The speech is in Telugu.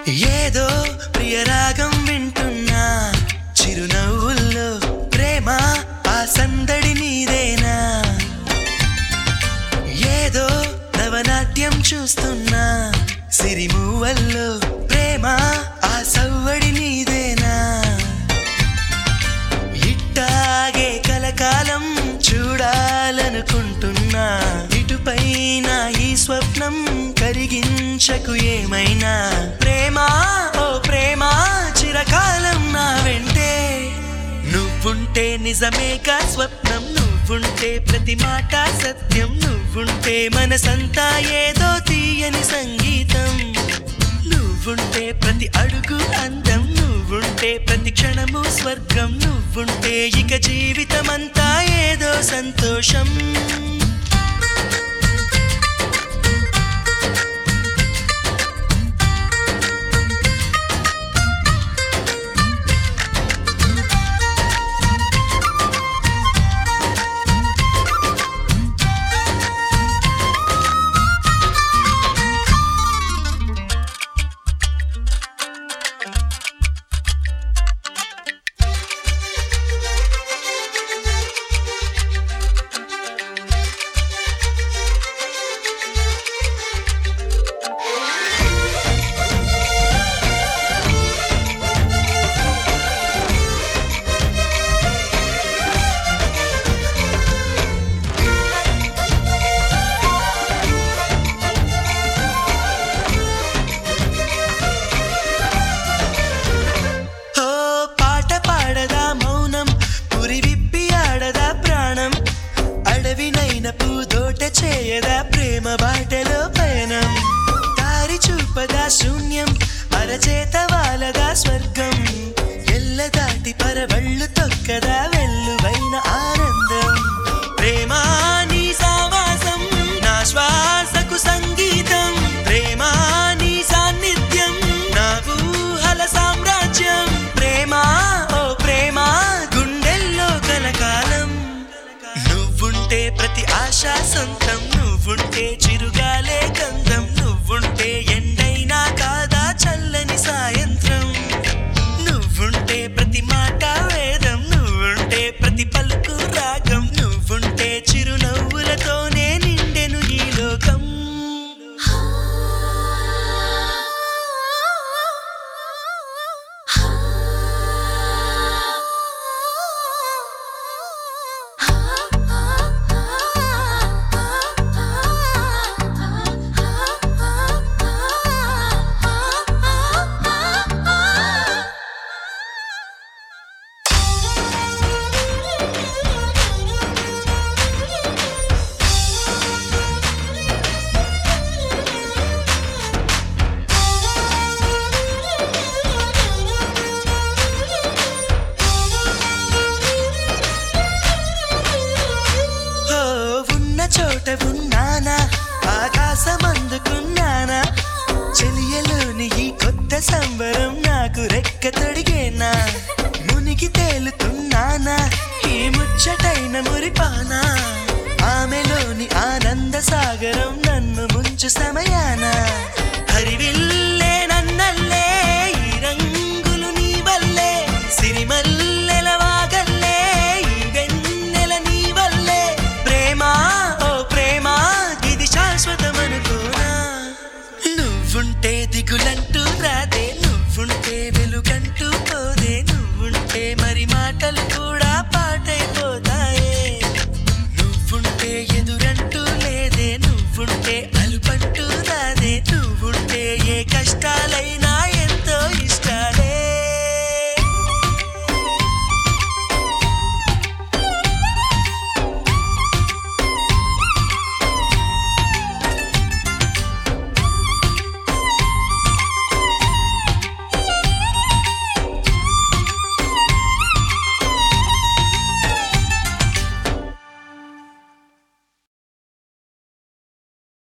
ఏదో ప్రియరాగం వింటున్నా చిరునవ్వుల్లో ప్రేమ ఆ సందడి నీదేనా ఏదో నవనాట్యం చూస్తున్నా సిరిమూవల్లో ప్రేమ ఆ సవ్వడి నీదేనా ఇట్టాగే కలకాలం చూడాలనుకుంటున్నా ఇటుపైన ఈ స్వప్నం కరిగించకు ఏమైనా ప్రేమ ఓ ప్రేమ చిరకాలం నా వెంటే నువ్వుంటే నిజమేగా స్వప్నం నువ్వుంటే ప్రతి మాట సత్యం నువ్వుంటే మనసంతా ఏదో తీయని సంగీతం నువ్వుంటే ప్రతి అడుగు అందం నువ్వుంటే ప్రతి క్షణము స్వర్గం నువ్వుంటే ఇక జీవితమంతా ఏదో సంతోషం చేయదా ప్రేమ బాటలో పయనం దారి చూపదా శూన్యం అరచేత వాలదా స్వర్గం ఎల్ల దాటి పరవళ్ళు తొక్కదా వెల్లువైన ఆనందం ప్రేమ నీ సావాసం నా శ్వాసకు సంగీతం ప్రేమ నీ సాన్నిధ్యం నా ఊహల సామ్రాజ్యం ప్రేమ ఓ ప్రేమ గుండెల్లో కలకాలం నువ్వుంటే ప్రతి ఆశ సొంతం నువ్వుంటే చిరుగాలే గంధం నువ్వుంటే ఎండైనా కాదా చల్లని సాయంత్రం నువ్వుంటే ప్రతి మాట వేదం నువ్వుంటే ప్రతి పలుకు రాగం నువ్వుంటే చిరునవ్వులతోనే నిండెను ఈ లోకం చోట ఉన్నానా ఆకాశం అందుకున్నానా చెలియలోని ఈ కొత్త సంబరం నాకు రెక్క తొడిగేనా మునిగి తేలుతున్నానా ఈ ముచ్చటైన మురిపానా ఆమెలోని ఆనంద సాగరం నన్ను ముంచు సమయాన హరివిల్లే నన్నల్లే ఈ రంగులు నీ వల్లే సిరిమల్లెల వాగల్లే ఈ వెన్నెల నీ వల్లే ప్రేమ నువ్వుంటే దిగులంటూ రాదే నువ్వుంటే వెలుగంటూ పోదే నువ్వుంటే మరి మాటలు కూడా